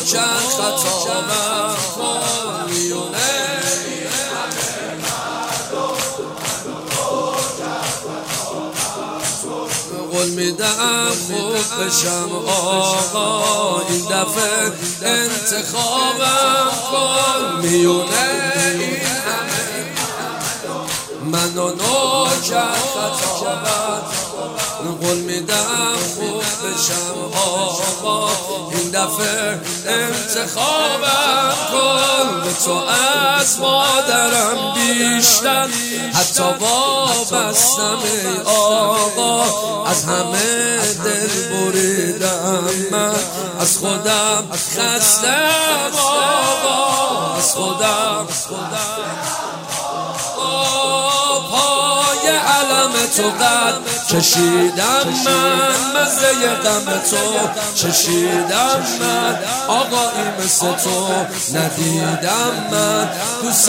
نوکر خطابم کن میونه قول میدم خوب بشم آقا این دفعه انتخابم کن میونه این همه من و نوکر خطابم قول میدم خوب بشم آقا این دفعه انتخابم کن به تو از مادرم بیشتر حتی وابستم ای آقا از همه دل بریدم من از خودم خستم آقا از خودم پای علم تو قد کشیدم من مزه غم تو چشیدم من آقایی مثل تو ندیدم من دوست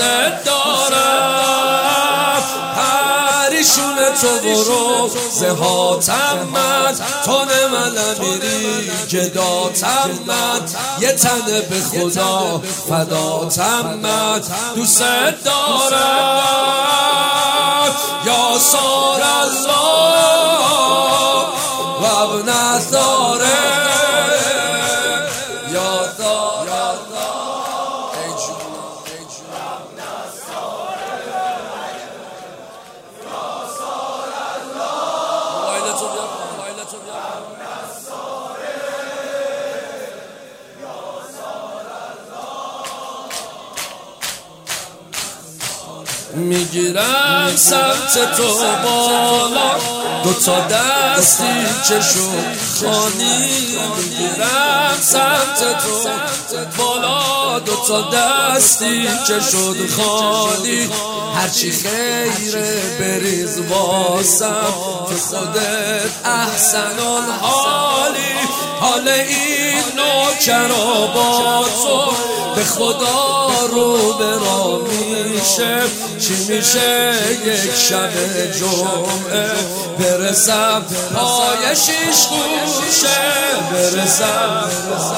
دارم پریشون تو برو زهاتم من تو نمال میری جداتم من یه تنه به خدا فداتم من دوست دارم یا سار الله و ابن داره یا دار ای جون میگیرم سمت تو بالا دوتا دستی چشو خانی میگیرم سمت تو بالا دوتا دستی چشو خانی هرچی خیره بریز واسم تو خودت احسن الحالی حال این نوکرا با تو به خدا رو برا میشه چی میشه یک شب جمعه برسم پای شیش گوشه برسم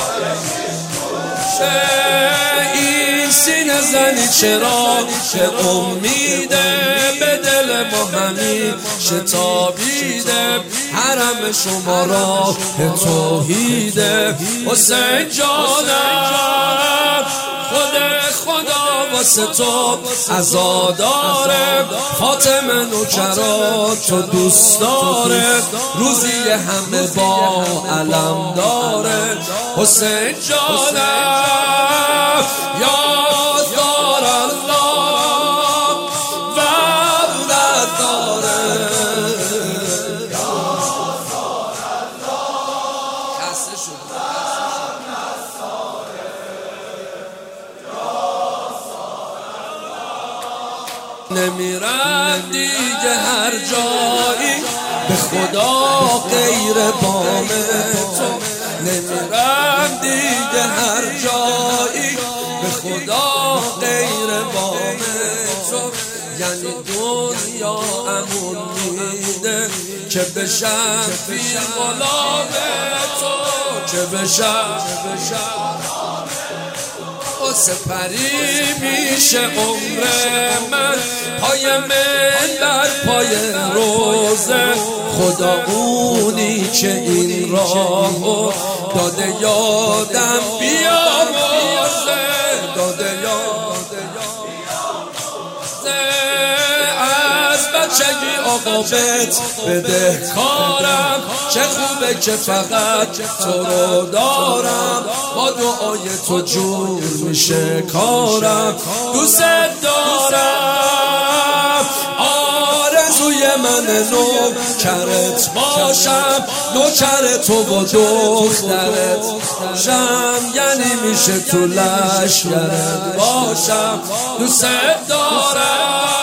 این سینه زنی چرا که امیده به دل ما همین شتابیده حرم شما را توحیده حسین جانم خدا واسه تو عزاداره فاطمه نوکرا تو دوست داره روزی همه با علم داره حسین جانم یاد دار الله و ابنت داره نمیرم دیگه هر جایی به خدا غیر بام تو نمیرم دیگه هر جایی به خدا غیر بام تو یعنی دنیا امون میده که بشم پیر غلام تو که بشم سپری میشه عمر من پای منبر پای روزه خدا اونی که این راهو داده یادم بیاموزه داده یادم از بچگی عاقبت بده کارم چه خوبه که فقط تو رو دارم با دعای تو جور میشه کارم دوست دارم آرزوی من نوکرت باشم نوکر تو و دخترت شم یعنی میشه تو لشکرت باشم دوست دارم